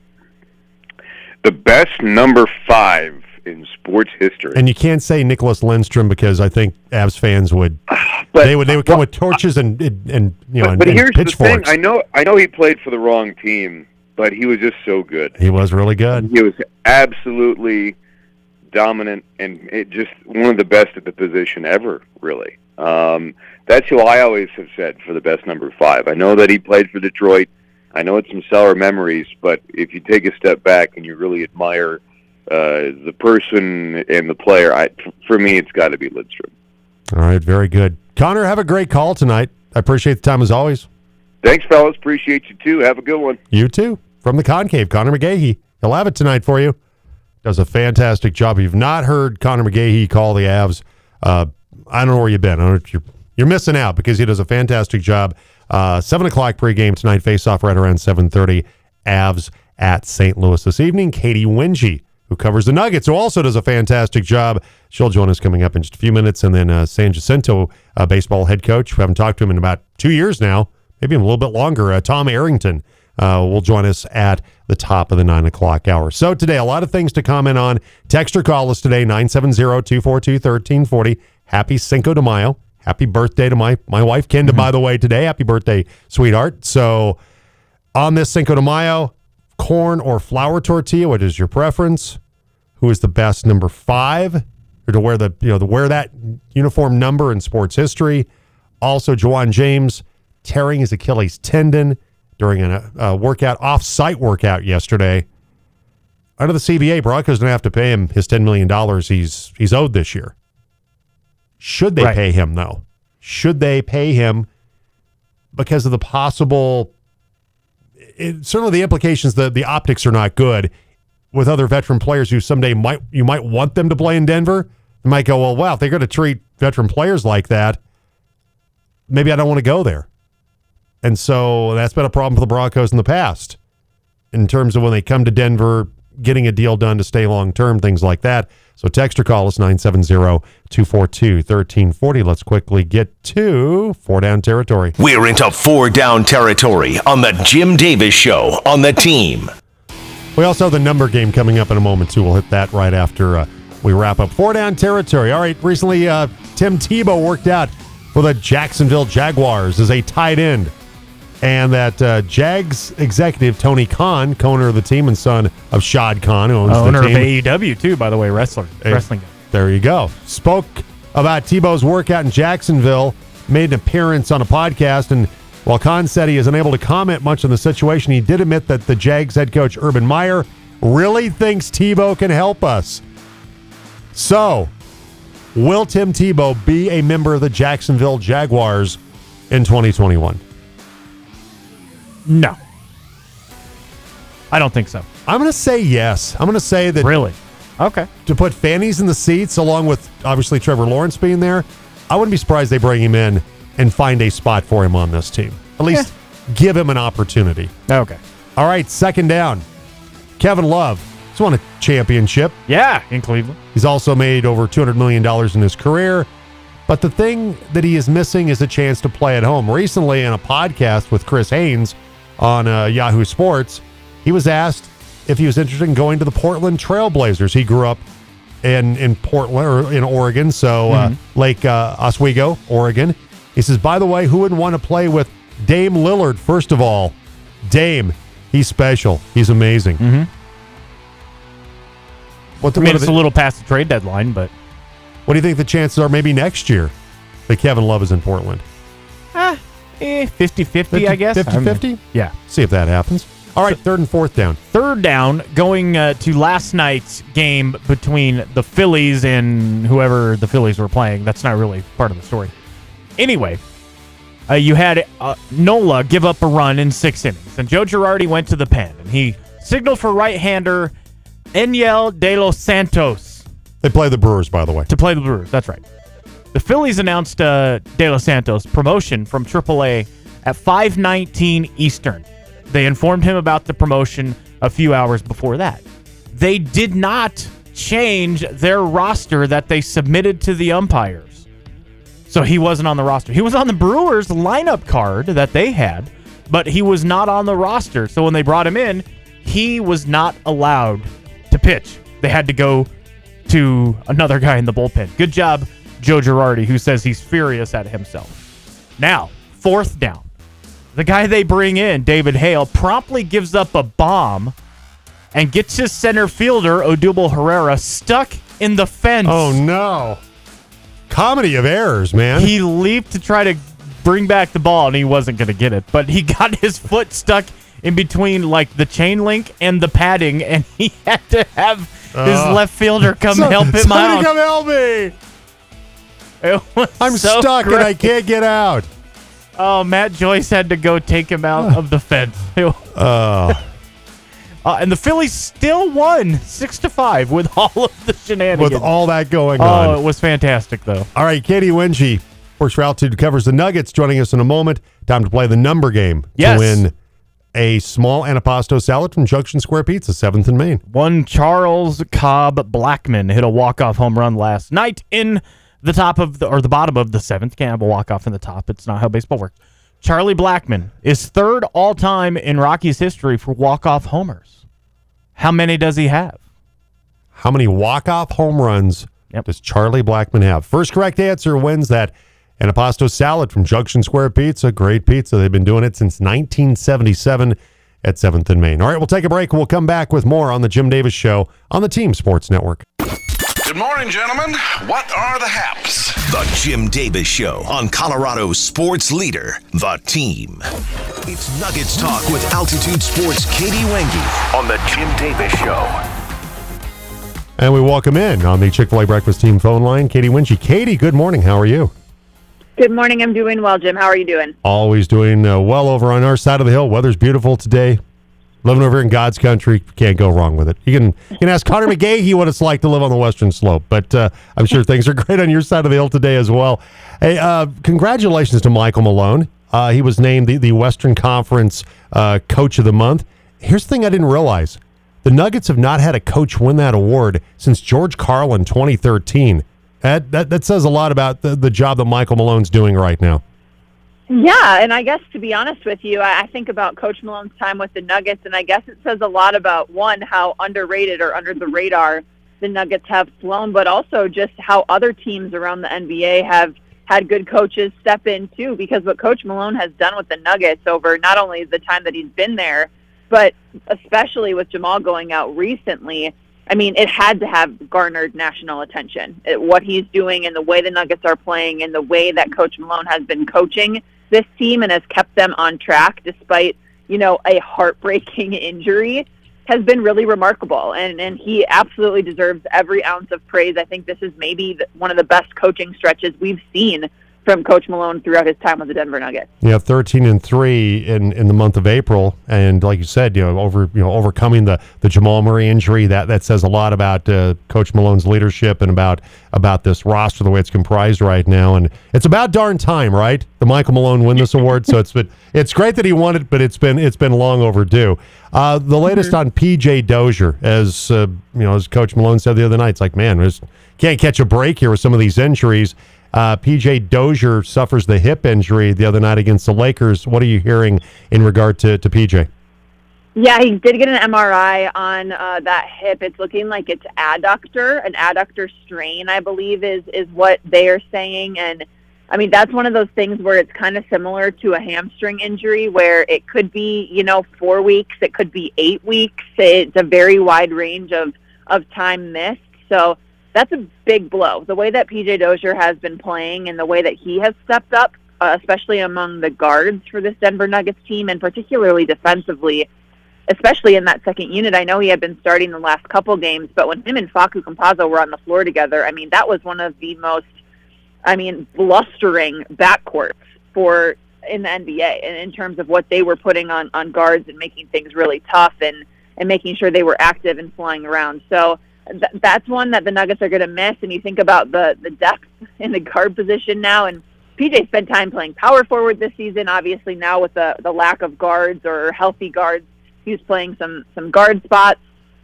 The best number five in sports history. And you can't say Nicholas Lindstrom because I think Avs fans would But- they would they would come with torches and and, and you know but, and, but and here's the thing. pitchforks. I know I know he played for the wrong team, but he was just so good. He was really good. He was absolutely dominant, and it just one of the best at the position ever, really. Um, that's who I always have said for the best number five. I know that he played for Detroit. I know it's some sour memories, but if you take a step back and you really admire uh, the person and the player, I, for me, it's got to be Lidstrom. All right, very good. Connor, have a great call tonight. I appreciate the time as always. Thanks, fellas. Appreciate you, too. Have a good one. You too. From the Concave, Connor McGahey. He'll have it tonight for you. Does a fantastic job. If you've not heard Connor McGahey call the Avs, uh, I don't know where you've been. I don't know if you're, you're missing out because he does a fantastic job. Uh, seven o'clock pregame tonight, face-off right around seven thirty. Avs at Saint Louis this evening. Katie Winge, who covers the Nuggets, who also does a fantastic job. She'll join us coming up in just a few minutes. And then uh, San Jacinto uh, baseball head coach, we haven't talked to him in about two years now, maybe a little bit longer, uh, Tom Arrington, uh, will join us at the top of the nine o'clock hour. So today, a lot of things to comment on. Text or call us today, nine seven zero, two four two, one three four zero. Happy Cinco de Mayo. Happy birthday to my, my wife, Kenda, mm-hmm. by the way, today. Happy birthday, sweetheart. So on this Cinco de Mayo, corn or flour tortilla, what is your preference? Who is the best number five? Or to wear the you know to wear that uniform number in sports history. Also, Juwan James tearing his Achilles tendon during a, a workout, off-site workout yesterday. Under the C B A, Broncos don't have to pay him his ten million dollars he's he's owed this year. Should they Right. pay him, though? Should they pay him because of the possible... It, certainly the implications, the, the optics are not good with other veteran players who someday might you might want them to play in Denver. You might go, well, wow, if they're going to treat veteran players like that, maybe I don't want to go there. And so that's been a problem for the Broncos in the past in terms of when they come to Denver, getting a deal done to stay long-term, things like that. So text or call us nine seven zero, two four two, one three four zero. Let's quickly get to four down territory. We're into four down territory on the Jim Davis Show on the team. We also have the number game coming up in a moment, too. We'll hit that right after uh, we wrap up four down territory. All right, recently uh, Tim Tebow worked out for the Jacksonville Jaguars as a tight end. And that uh, Jags executive, Tony Khan, co-owner of the team and son of Shad Khan, who owns uh, the owner team. of A E W, too, by the way, wrestler. Hey, wrestling guy. There you go. Spoke about Tebow's workout in Jacksonville, made an appearance on a podcast, and while Khan said he is unable to comment much on the situation, he did admit that the Jags head coach, Urban Meyer, really thinks Tebow can help us. So, will Tim Tebow be a member of the Jacksonville Jaguars in twenty twenty-one? No. I don't think so. I'm going to say yes. I'm going to say that. Really? Okay. To put fannies in the seats, along with obviously Trevor Lawrence being there, I wouldn't be surprised they bring him in and find a spot for him on this team. At least yeah. give him an opportunity. Okay. All right, second down. Kevin Love. He's won a championship. Yeah, in Cleveland. He's also made over two hundred million dollars in his career. But the thing that he is missing is a chance to play at home. Recently, in a podcast with Chris Haynes on uh, Yahoo Sports, he was asked if he was interested in going to the Portland Trailblazers. He grew up in in Portland or in Oregon, so uh, mm-hmm. Lake uh, Oswego, Oregon. He says, by the way, who wouldn't want to play with Dame Lillard? First of all, Dame, he's special. He's amazing. Mm-hmm. What the, I mean, what it's the, a little past the trade deadline, but what do you think the chances are maybe next year that Kevin Love is in Portland? Ah, eh, fifty-fifty, I guess. fifty-fifty? Yeah. See if that happens. All right, third and fourth down. Third down, going uh, to last night's game between the Phillies and whoever the Phillies were playing. That's not really part of the story. Anyway, uh, you had uh, Nola give up a run in six innings, and Joe Girardi went to the pen, and he signaled for right-hander Enyel De Los Santos. They play the Brewers, by the way. To play the Brewers, that's right. The Phillies announced uh, De Los Santos' promotion from triple A at five nineteen Eastern. They informed him about the promotion a few hours before that. They did not change their roster that they submitted to the umpires. So he wasn't on the roster. He was on the Brewers lineup card that they had, but he was not on the roster. So when they brought him in, he was not allowed to pitch. They had to go to another guy in the bullpen. Good job, Joe Girardi, who says he's furious at himself. Now, fourth down. The guy they bring in, David Hale, promptly gives up a bomb and gets his center fielder, Odubel Herrera, stuck in the fence. Oh, no. Comedy of errors, man. He leaped to try to bring back the ball, and he wasn't going to get it. But he got his foot stuck in between, like, the chain link and the padding, and he had to have his uh, left fielder come so, help him somebody out. come help me. It was I'm so stuck great. and I can't get out. Oh, Matt Joyce had to go take him out of the fence. Uh. uh, and the Phillies still won six to five with all of the shenanigans. With all that going oh, on. Oh, it was fantastic, though. All right, Katie Winge, Works for Altitude, covers the Nuggets, joining us in a moment. Time to play the number game yes. to win a small antipasto salad from Junction Square Pizza, seventh and Main. One Charles Cobb Blackman hit a walk-off home run last night in the top of the, or the bottom of the seventh. Can't have a walk-off in the top. It's not how baseball works. Charlie Blackman is third all-time in Rockies history for walk-off homers. How many does he have? How many walk-off home runs yep. does Charlie Blackman have? First correct answer wins that antipasto salad from Junction Square Pizza. Great pizza. They've been doing it since nineteen seventy-seven at seventh and Main. All right, we'll take a break. We'll come back with more on the Jim Davis Show on the Team Sports Network. Good morning, gentlemen. What are the haps? The Jim Davis Show on Colorado's sports leader, The Team. It's Nuggets Talk with Altitude Sports' Katie Wenge on the Jim Davis Show. And we welcome in on the Chick-fil-A Breakfast Team phone line, Katie Winge. Katie, good morning. How are you? Good morning. I'm doing well, Jim. How are you doing? Always doing uh, well over on our side of the hill. Weather's beautiful today. Living over in God's country, can't go wrong with it. You can you can ask Connor McGahey what it's like to live on the Western Slope, but uh, I'm sure things are great on your side of the hill today as well. Hey, uh, congratulations to Michael Malone. Uh, he was named the, the Western Conference uh, Coach of the Month. Here's the thing I didn't realize. The Nuggets have not had a coach win that award since George Carlin, twenty thirteen. That that, that says a lot about the, the job that Michael Malone's doing right now. Yeah, and I guess to be honest with you, I, I think about Coach Malone's time with the Nuggets, and I guess it says a lot about, one, how underrated or under the radar the Nuggets have flown, but also just how other teams around the N B A have had good coaches step in too, because what Coach Malone has done with the Nuggets over not only the time that he's been there, but especially with Jamal going out recently, I mean, it had to have garnered national attention. It, what he's doing and the way the Nuggets are playing and the way that Coach Malone has been coaching this team and has kept them on track despite, you know, a heartbreaking injury has been really remarkable. And, and he absolutely deserves every ounce of praise. I think this is maybe the, one of the best coaching stretches we've seen from Coach Malone throughout his time with the Denver Nuggets. Yeah, thirteen and three in, in the month of April, and like you said, you know, over you know overcoming the, the Jamal Murray injury. That that says a lot about uh, Coach Malone's leadership and about about this roster, the way it's comprised right now. And it's about darn time, right? The Michael Malone win this award. So it's been it's great that he won it, but it's been it's been long overdue. Uh, the latest mm-hmm. on P J Dozier, as uh, you know, as Coach Malone said the other night, it's like, man, we just can't catch a break here with some of these injuries. Uh, P J Dozier suffers the hip injury the other night against the Lakers. What are you hearing in regard to, to P J? Yeah, he did get an M R I on uh, that hip. It's looking like it's adductor, an adductor strain, I believe, is is what they are saying. And, I mean, that's one of those things where it's kind of similar to a hamstring injury where it could be, you know, four weeks. It could be eight weeks. It's a very wide range of, of time missed. So that's a big blow. The way that P J Dozier has been playing and the way that he has stepped up, uh, especially among the guards for this Denver Nuggets team, and particularly defensively, especially in that second unit. I know he had been starting the last couple games, but when him and Facu Campazzo were on the floor together, I mean, that was one of the most, I mean, blustering backcourts for in the N B A in, in terms of what they were putting on, on guards and making things really tough and, and making sure they were active and flying around. So th- that's one that the Nuggets are going to miss. And you think about the, the depth in the guard position now, and P J spent time playing power forward this season. Obviously now with the, the lack of guards or healthy guards, he's playing some, some guard spots.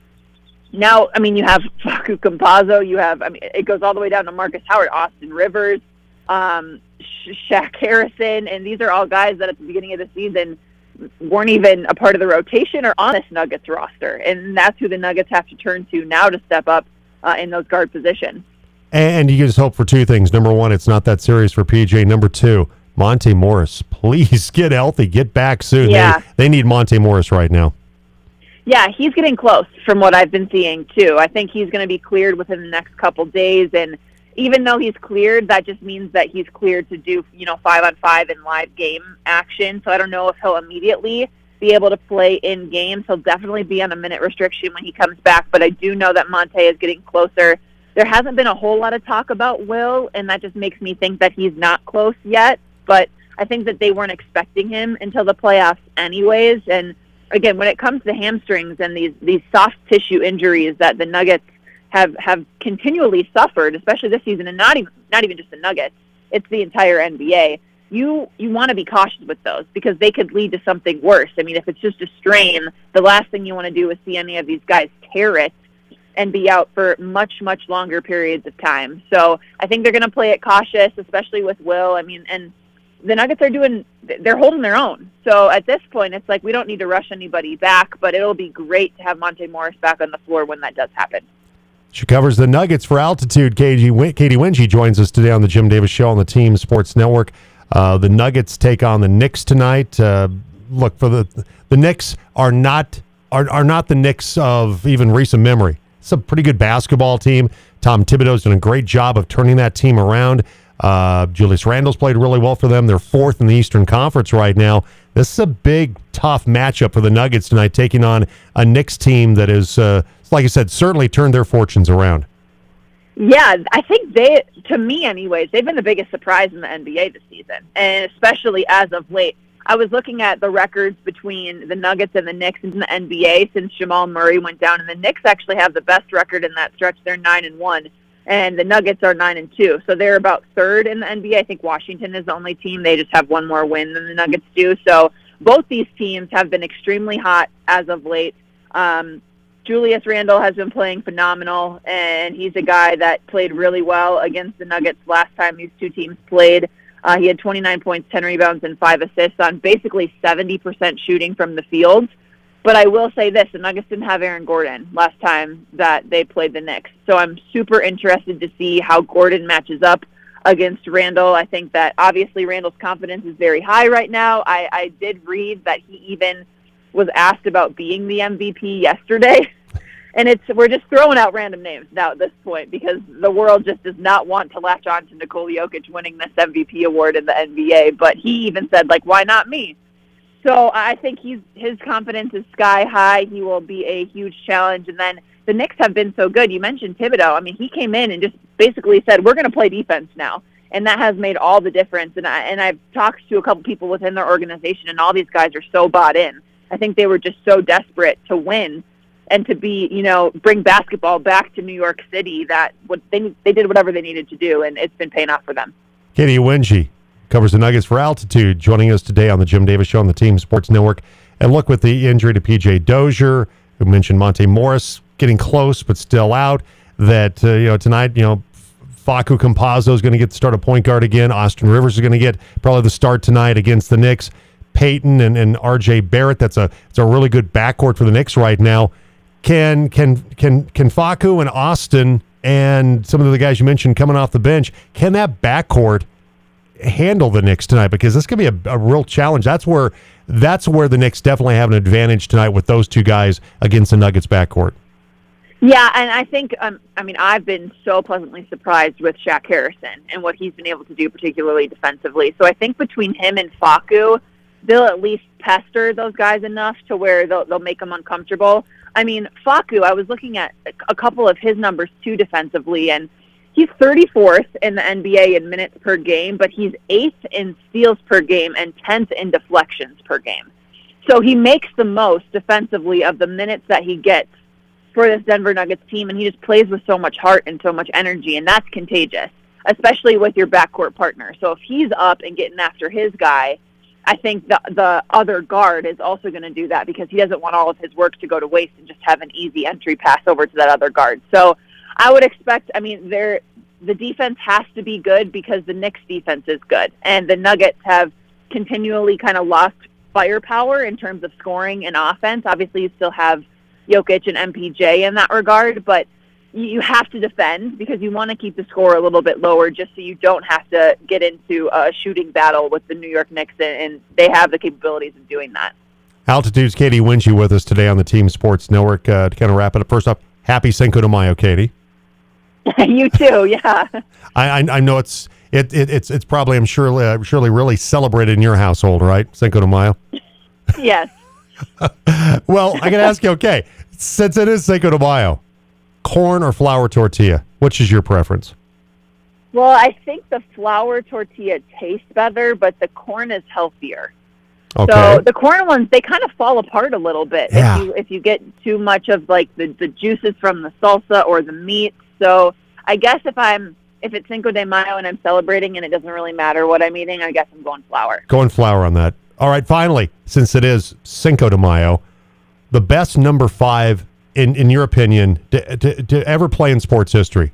Now, I mean, you have Facu Campazzo, you have, I mean, it goes all the way down to Marcus Howard, Austin Rivers, um, Shaq Harrison, and these are all guys that at the beginning of the season weren't even a part of the rotation or on this Nuggets roster. And that's who the Nuggets have to turn to now to step up uh, in those guard positions. And you just hope for two things. Number one, it's not that serious for P J. Number two, Monte Morris, please get healthy, get back soon. Yeah. They, they need Monte Morris right now. Yeah, he's getting close from what I've been seeing, too. I think he's going to be cleared within the next couple days, and even though he's cleared, that just means that he's cleared to do, you know, five-on-five and live game action. So I don't know if he'll immediately be able to play in games. He'll definitely be on a minute restriction when he comes back, but I do know that Monte is getting closer. There hasn't been a whole lot of talk about Will, and that just makes me think that he's not close yet, but I think that they weren't expecting him until the playoffs anyways, and again, when it comes to hamstrings and these, these soft tissue injuries that the Nuggets have, have continually suffered, especially this season, and not even not even just the Nuggets, it's the entire N B A. You you want to be cautious with those because they could lead to something worse. I mean, if it's just a strain, the last thing you want to do is see any of these guys tear it and be out for much, much longer periods of time. So I think they're going to play it cautious, especially with Will. I mean, and the Nuggets are doing, they're holding their own. So at this point, it's like we don't need to rush anybody back, but it'll be great to have Monte Morris back on the floor when that does happen. She covers the Nuggets for Altitude. Katie, Katie Winge joins us today on the Jim Davis Show on the Team Sports Network. Uh, the Nuggets take on the Knicks tonight. Uh, look, for the the Knicks are not are, are not the Knicks of even recent memory. It's a pretty good basketball team. Tom Thibodeau's done a great job of turning that team around. Uh, Julius Randle's played really well for them. They're fourth in the Eastern Conference right now. This is a big, tough matchup for the Nuggets tonight, taking on a Knicks team that is, uh, like I said, certainly turned their fortunes around. Yeah, I think they, to me anyways, they've been the biggest surprise in the N B A this season, and especially as of late. I was looking at the records between the Nuggets and the Knicks in the N B A since Jamal Murray went down, and the Knicks actually have the best record in that stretch. They're nine and one. And the Nuggets are nine and two, so they're about third in the N B A. I think Washington is the only team; they just have one more win than the Nuggets do. So both these teams have been extremely hot as of late. Um, Julius Randle has been playing phenomenal, and he's a guy that played really well against the Nuggets last time these two teams played. Uh, he had twenty-nine points, ten rebounds, and five assists on basically seventy percent shooting from the field. But I will say this, the Nuggets didn't have Aaron Gordon last time that they played the Knicks. So I'm super interested to see how Gordon matches up against Randle. I think that obviously Randle's confidence is very high right now. I, I did read that he even was asked about being the M V P yesterday. And it's we're just throwing out random names now at this point because the world just does not want to latch on to Nikola Jokic winning this M V P award in the N B A. But he even said, like, why not me? So I think he's his confidence is sky high. He will be a huge challenge. And then the Knicks have been so good. You mentioned Thibodeau. I mean, he came in and just basically said, we're going to play defense now. And that has made all the difference. And, I, and I've talked to a couple people within their organization, and all these guys are so bought in. I think they were just so desperate to win and to be, you know, bring basketball back to New York City that what they they did whatever they needed to do, and it's been paying off for them. Katie Wenji covers the Nuggets for Altitude, joining us today on the Jim Davis Show on the Team Sports Network. And look, with the injury to P J Dozier, who mentioned Monte Morris getting close but still out, that, uh, you know, tonight, you know, Facu Campazzo is going to get the start of point guard again. Austin Rivers is going to get probably the start tonight against the Knicks. Peyton and, and R J Barrett, that's a, it's a really good backcourt for the Knicks right now. Can can can can Facu and Austin and some of the guys you mentioned coming off the bench, can that backcourt handle the Knicks tonight? Because this could be a, a real challenge. That's where that's where the Knicks definitely have an advantage tonight with those two guys against the Nuggets backcourt. Yeah, and I think, um, I mean, I've been so pleasantly surprised with Shaq Harrison and what he's been able to do, particularly defensively. So I think between him and Facu, they'll at least pester those guys enough to where they'll, they'll make them uncomfortable. I mean, Facu, I was looking at a couple of his numbers, too, defensively, and he's thirty-fourth in the N B A in minutes per game, but he's eighth in steals per game and tenth in deflections per game. So he makes the most defensively of the minutes that he gets for this Denver Nuggets team, and he just plays with so much heart and so much energy, and that's contagious, especially with your backcourt partner. So if he's up and getting after his guy, I think the the other guard is also going to do that because he doesn't want all of his work to go to waste and just have an easy entry pass over to that other guard. So I would expect, I mean, there the defense has to be good because the Knicks defense is good. And the Nuggets have continually kind of lost firepower in terms of scoring and offense. Obviously, you still have Jokic and M P J in that regard, but you have to defend because you want to keep the score a little bit lower just so you don't have to get into a shooting battle with the New York Knicks, and they have the capabilities of doing that. Altitude's Katie Winchie with us today on the Team Sports Network. Uh, to kind of wrap it up, first off, happy Cinco de Mayo, Katie. You too, yeah. I, I I know it's it, it it's it's probably I'm surely uh, surely really celebrated in your household, right? Cinco de Mayo. Yes. Well, I got to ask you, okay, since it is Cinco de Mayo, corn or flour tortilla, which is your preference? Well, I think the flour tortilla tastes better, but the corn is healthier. Okay. So the corn ones, they kind of fall apart a little bit Yeah. if you if you get too much of like the, the juices from the salsa or the meat. So I guess if I'm if it's Cinco de Mayo and I'm celebrating and it doesn't really matter what I'm eating, I guess I'm going flour. Going flour on that. All right, finally, since it is Cinco de Mayo, the best number five, in, in your opinion, to, to, to ever play in sports history?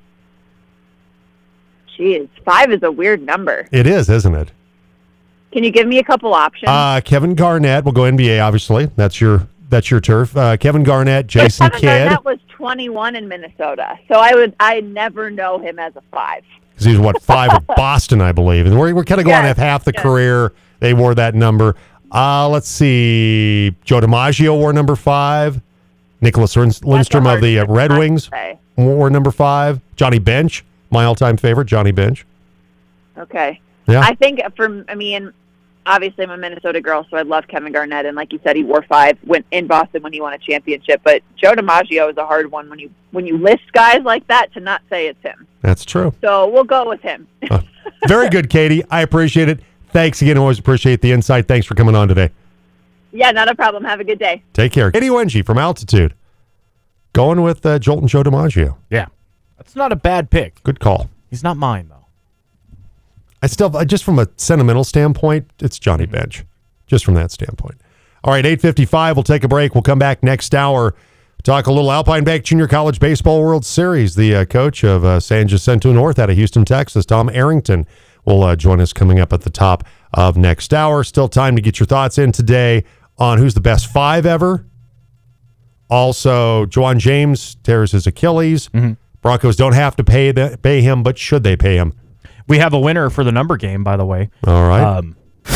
Jeez, five is a weird number. It is, isn't it? Can you give me a couple options? Uh, Kevin Garnett. We'll go N B A, obviously. That's your that's your turf. Uh, Kevin Garnett, Jason Kevin Kidd. Garnett was twenty-one in Minnesota, so I would I never know him as a five. Because he was, what, five with Boston, I believe. And we're, we're kind of going Yes, half half the yes. career. They wore that number. Uh, let's see. Joe DiMaggio wore number five. Nicholas Lindstrom of the uh, Red Wings wore number five. Johnny Bench, my all-time favorite, Johnny Bench. Okay. Yeah. I think for I mean, obviously I'm a Minnesota girl, so I love Kevin Garnett, and like you said, he wore five when in Boston when he won a championship. But Joe DiMaggio is a hard one when you when you list guys like that to not say it's him. That's true. So we'll go with him. Uh, very good, Katie. I appreciate it. Thanks again. Always appreciate the insight. Thanks for coming on today. Yeah, not a problem. Have a good day. Take care. Katie Wengie from Altitude. Going with uh, Jolt and Joe DiMaggio. Yeah. That's not a bad pick. Good call. He's not mine, though. I still, just from a sentimental standpoint, it's Johnny Bench. Just from that standpoint. All right, eight fifty-five. We'll take a break. We'll come back next hour. Talk a little Alpine Bank Junior College Baseball World Series. The uh, coach of uh, San Jacinto North out of Houston, Texas, Tom Arrington, will uh, join us coming up at the top of next hour. Still time to get your thoughts in today on who's the best five ever. Also, Juwan James tears his Achilles. Mm-hmm. Broncos don't have to pay the, pay him, but should they pay him? We have a winner for the number game, by the way. All right. Um,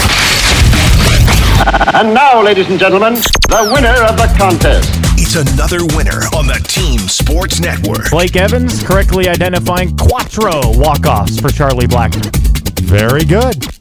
And now, ladies and gentlemen, the winner of the contest. It's another winner on the Team Sports Network. Blake Evans correctly identifying Quattro walk-offs for Charlie Blackmon. Very good.